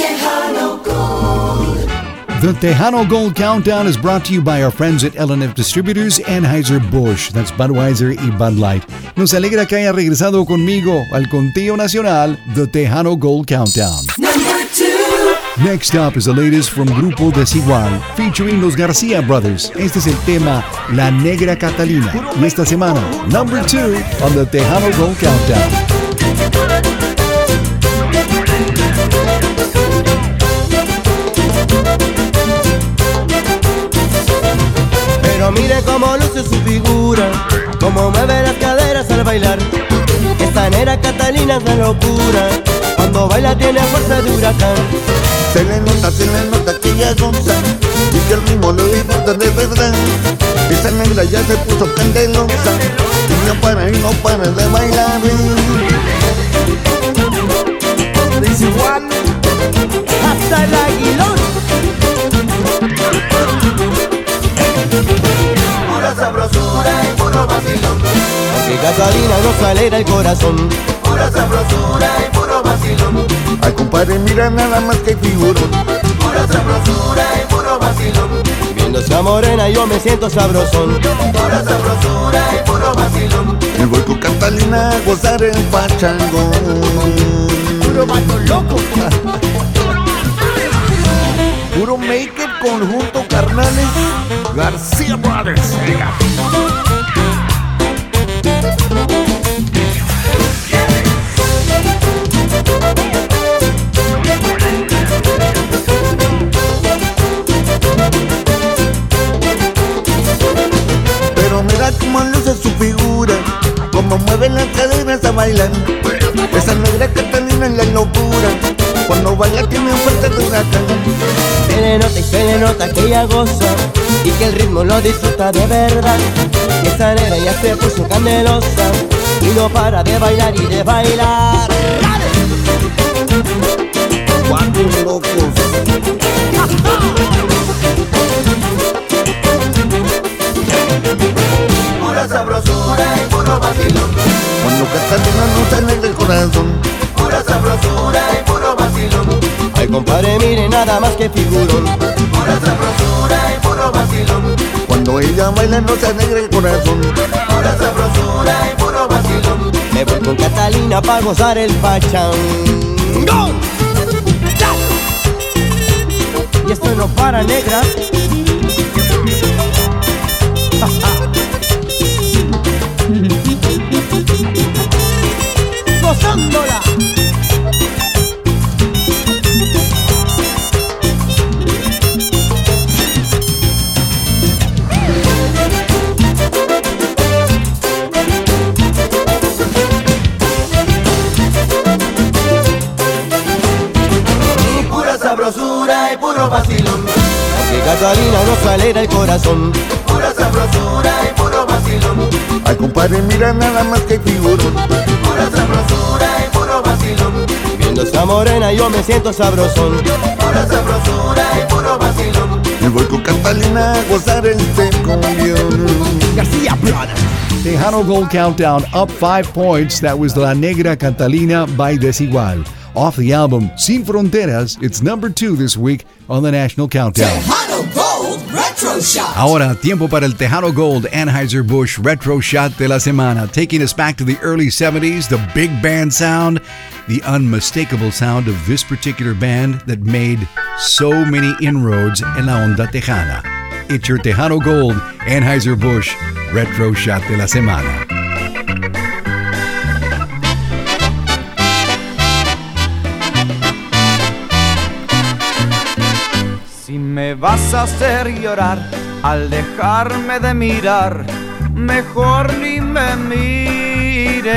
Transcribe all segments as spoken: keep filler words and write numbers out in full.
Tejano Gold. The Tejano Gold Countdown is brought to you by our friends at L and F Distributors, Anheuser-Busch, that's Budweiser y Bud Light. Nos alegra que haya regresado conmigo al conteo nacional, The Tejano Gold Countdown. Number two. Next up is the latest from Grupo Desigual, featuring los García Brothers. Este es el tema La Negra Catalina. Y esta semana, number two on the Tejano Gold Countdown. Pero mire cómo luce su figura, cómo mueve las caderas al bailar. Esta negra Catalina es la locura, cuando baila tiene fuerza de huracán. Se le nota, se le nota que ella goza y que el ritmo lo disfruta de verdad. Esa negra ya se puso candelosa y no para y no para de bailar. Desigual hasta el aguilón. Pura sabrosura y puro vacilón, Que Catalina nos alegra el corazón. pura sabrosura y puro vacilón. Ay, compadre, mira nada más que figurón, pura sabrosura y puro vacilón. Viendo esa morena yo me siento sabrosón. Pura sabrosura y puro vacilón. Me voy con Catalina a gozar el pachangón. Puro vato loco. Puro make it conjunto carnales García Brothers. Pero mira cómo luce su figura, cómo mueve las caderas a bailar. Esa negra Catalina es la locura, cuando baila tiene fuerza de huracán. Se le nota y se le nota que ella goza y que el ritmo lo disfruta de verdad. Que esa negra ya se puso candelosa y no para de bailar y de bailar. Cuatro locos. Pura sabrosura y puro vacilón, cuando Catalina nos alegra el corazón. Pura sabrosura y puro vacilón. Ay compadre, mire nada más que figurón. Pura sabrosura y puro vacilón, cuando ella baila nos alegra el corazón. Pura sabrosura y puro vacilón. Me voy con Catalina pa' gozar el pachangón. Y esto no para, negra. Gozándola. Pura sabrosura y puro vacilón, Que Catalina nos alegra el corazón. pura sabrosura y puro vacilón. Ay compadre, mira nada más que figurón, pura sabrosura y puro vacilón. Viendo esa morena yo me siento sabrosón. Pura sabrosura y puro vacilón. Me voy con Catalina a gozar este cumbión. García Brothers. Tejano Gold Countdown up five points. That was La Negra Catalina by Desigual. Off the album Sin Fronteras, it's number two this week on the National Countdown. Tejano Gold Retro Shot. Ahora, tiempo para el Tejano Gold Anheuser-Busch Retro Shot de la semana, taking us back to the early seventies, the big band sound, the unmistakable sound of this particular band that made so many inroads en la onda tejana. It's your Tejano Gold Anheuser-Busch Retro Shot de la semana. Si me vas a hacer llorar al dejarme de mirar, mejor ni me mires.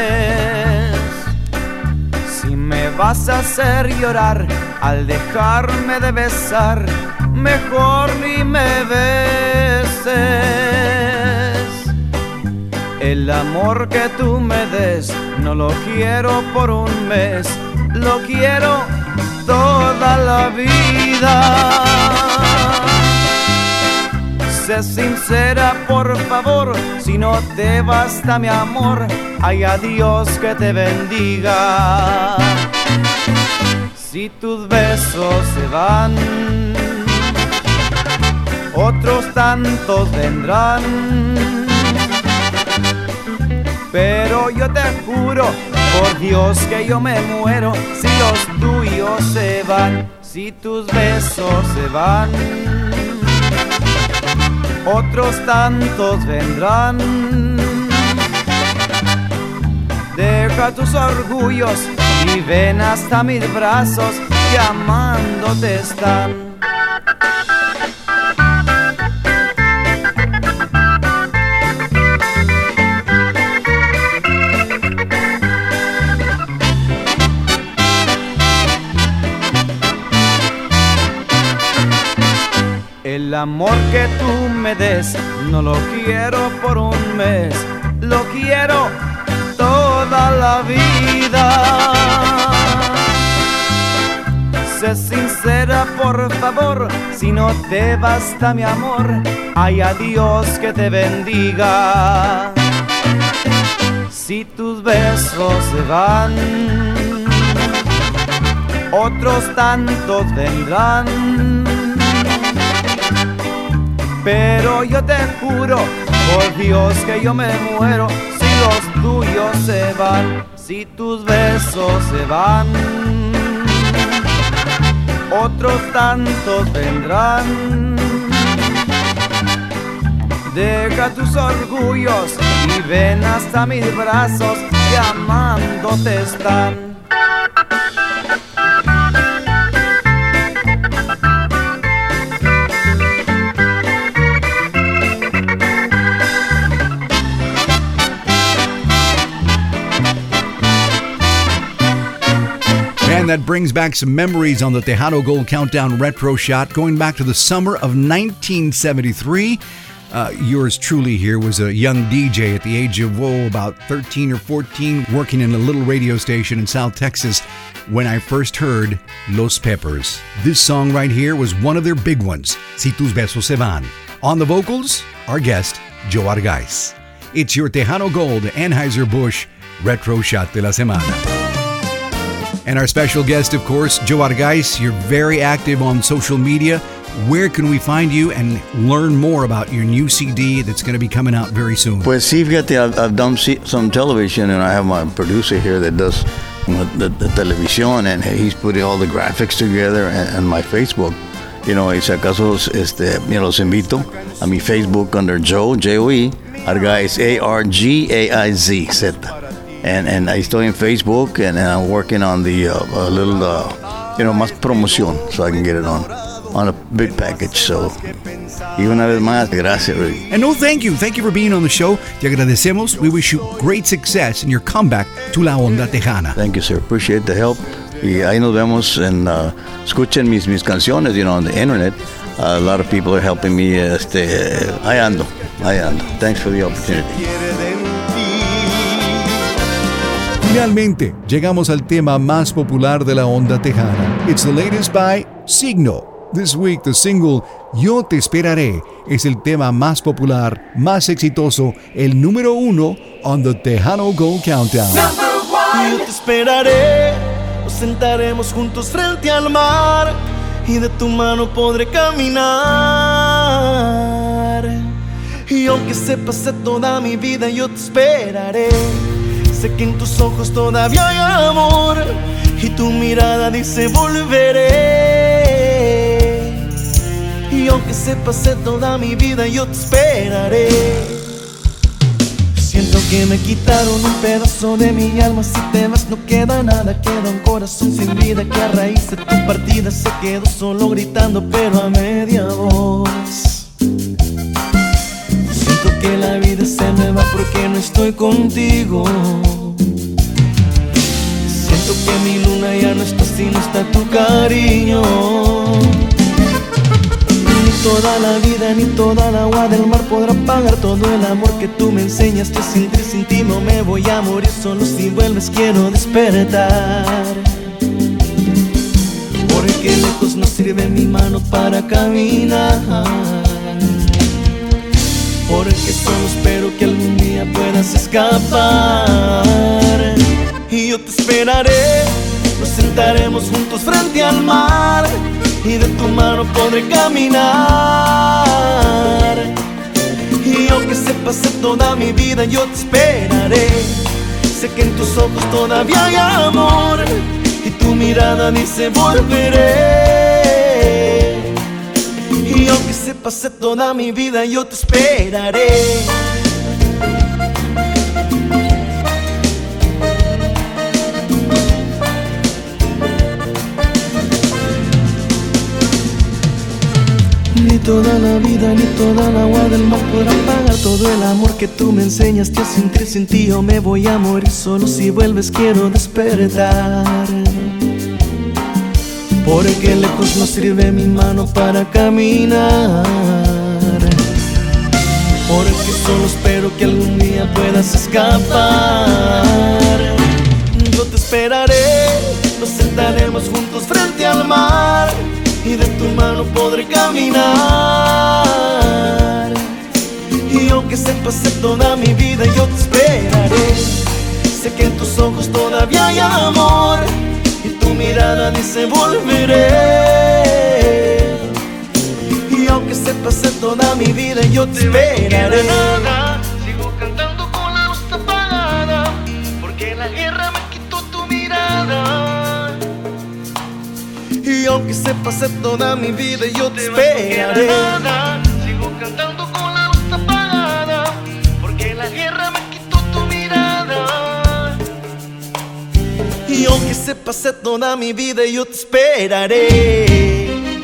Si me vas a hacer llorar al dejarme de besar, mejor ni me beses. El amor que tú me des no lo quiero por un mes, lo quiero toda la vida. Sé sincera, por favor, si no te basta mi amor, ay, a Dios que te bendiga. Si tus besos se van, otros tantos vendrán. Pero yo te juro, por Dios que yo me muero si los tuyos se van. Si tus besos se van, otros tantos vendrán. Deja tus orgullos y ven hasta mis brazos, llamándote están. El amor que tú me des no lo quiero por un mes, lo quiero toda la vida. Sé sincera, por favor, si no te basta mi amor, ay, a Dios que te bendiga. Si tus besos se van, otros tantos vendrán. Pero yo te juro, por Dios que yo me muero si los tuyos se van. Si tus besos se van, otros tantos vendrán. Deja tus orgullos y ven hasta mis brazos, llamándote están. And that brings back some memories on the Tejano Gold Countdown Retro Shot, going back to the summer of nineteen seventy-three. Uh, yours truly here was a young D J at the age of, oh, about thirteen or fourteen, working in a little radio station in South Texas when I first heard Los Peppers. This song right here was one of their big ones, Si Tus Besos Se Van. On the vocals, our guest, Joe Argaiz. It's your Tejano Gold Anheuser-Busch Retro Shot de la Semana. And our special guest, of course, Joe Argaiz. You're very active on social media. Where can we find you and learn more about your new C D that's going to be coming out very soon? Pues sí, fíjate, I've, I've done some television, and I have my producer here that does you know, the, the television, and he's putting all the graphics together, and, and my Facebook. You know, y si acaso este, you know, los invito a mi Facebook under Joe, J O E, Argaiz, A R G A I Z, Z. And, and I estoy en Facebook, and, and I'm working on the uh, a little, uh, you know, más promoción, so I can get it on on a big package. So, y una vez más, gracias, Rick. And no, thank you. Thank you for being on the show. Te agradecemos. We wish you great success in your comeback to La Onda Tejana. Thank you, sir. Appreciate the help. Y ahí nos vemos, and uh, escuchen mis, mis canciones, you know, on the internet. Uh, a lot of people are helping me. Este, ahí ando, ahí ando. Thanks for the opportunity. Finalmente, llegamos al tema más popular de la onda tejana. It's the latest by Signo. This week, the single Yo Te Esperaré es el tema más popular, más exitoso, el número uno on the Tejano Gold Countdown. Yo te esperaré, nos sentaremos juntos frente al mar y de tu mano podré caminar. Y aunque se pase toda mi vida, yo te esperaré. Sé que en tus ojos todavía hay amor y tu mirada dice volveré. Y aunque se pase toda mi vida, yo te esperaré. Siento que me quitaron un pedazo de mi alma. Si te vas no queda nada, queda un corazón sin vida que a raíz de tu partida se quedó solo gritando pero a media voz. Siento que la vida se me va porque no estoy contigo. Siento que mi luna ya no está si no está tu cariño. Ni toda la vida ni toda el agua del mar podrá pagar todo el amor que tú me enseñaste a sentir. Sin ti no me voy a morir, solo si vuelves quiero despertar. Porque lejos no sirve mi mano para caminar. Porque solo espero que algún día puedas escapar. Y yo te esperaré, nos sentaremos juntos frente al mar y de tu mano podré caminar. Y aunque se pase toda mi vida, yo te esperaré. Sé que en tus ojos todavía hay amor y tu mirada dice volveré. Y aunque se pase toda mi vida, yo te esperaré. Ni toda la vida, ni toda el agua del mar podrán pagar todo el amor que tú me enseñaste a sentir. Sin ti yo me voy a morir, solo si vuelves quiero despertar. Porque lejos no sirve mi mano para caminar. Porque solo espero que algún día puedas escapar. Yo te esperaré, nos sentaremos juntos frente al mar y de tu mano podré caminar. Y aunque se pase toda mi vida, yo te esperaré. Sé que en tus ojos todavía hay amor y tu mirada dice volveré. Y aunque se pase toda mi vida, yo te esperaré. Sigo cantando con la luz apagada, porque la guerra me quitó tu mirada. Y aunque se pase toda mi vida, yo te esperaré. Sigo cantando con la luz apagada, porque la guerra me quitó tu mirada. Y aunque se pase toda mi vida, yo te esperaré.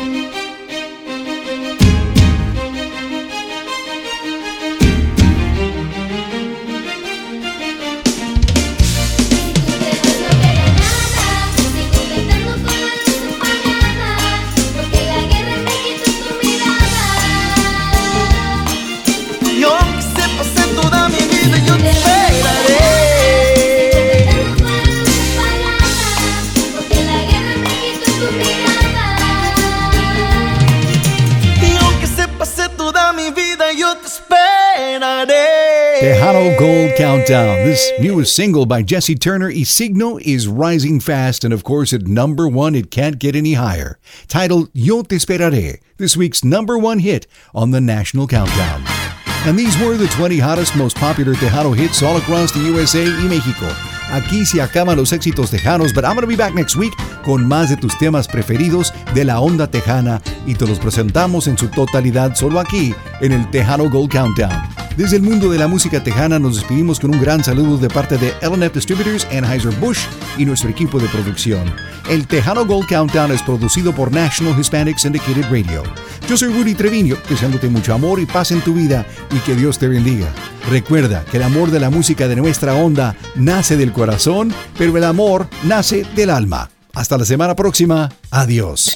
Tejano Gold Countdown. This newest single by Jesse Turner, Isigno, is rising fast, and of course at number one, it can't get any higher. Titled Yo Te Esperaré, this week's number one hit on the National Countdown. And these were the twenty hottest, most popular Tejano hits all across the U S A y México. Aquí se acaban los éxitos tejanos, but I'm going to be back next week con más de tus temas preferidos de la onda tejana y te los presentamos en su totalidad solo aquí en el Tejano Gold Countdown. Desde el mundo de la música tejana nos despedimos con un gran saludo de parte de L and F Distributors, Anheuser-Busch y nuestro equipo de producción. El Tejano Gold Countdown es producido por National Hispanic Syndicated Radio. Yo soy Rudy Treviño, deseándote mucho amor y paz en tu vida y que Dios te bendiga. Recuerda que el amor de la música de nuestra onda nace del corazón, pero el amor nace del alma. Hasta la semana próxima. Adiós.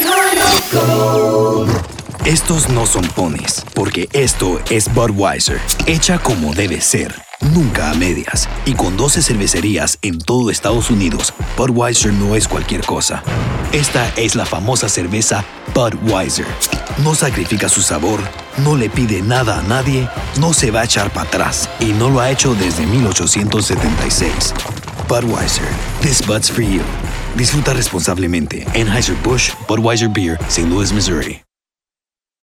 Estos no son ponis, porque esto es Budweiser, hecha como debe ser, nunca a medias. Y con doce cervecerías en todo Estados Unidos, Budweiser no es cualquier cosa. Esta es la famosa cerveza Budweiser. No sacrifica su sabor, no le pide nada a nadie, no se va a echar para atrás y no lo ha hecho desde mil ochocientos setenta y seis. Budweiser, this Bud's for you. Disfruta responsablemente. Anheuser-Busch Budweiser Beer, Saint Louis, Missouri.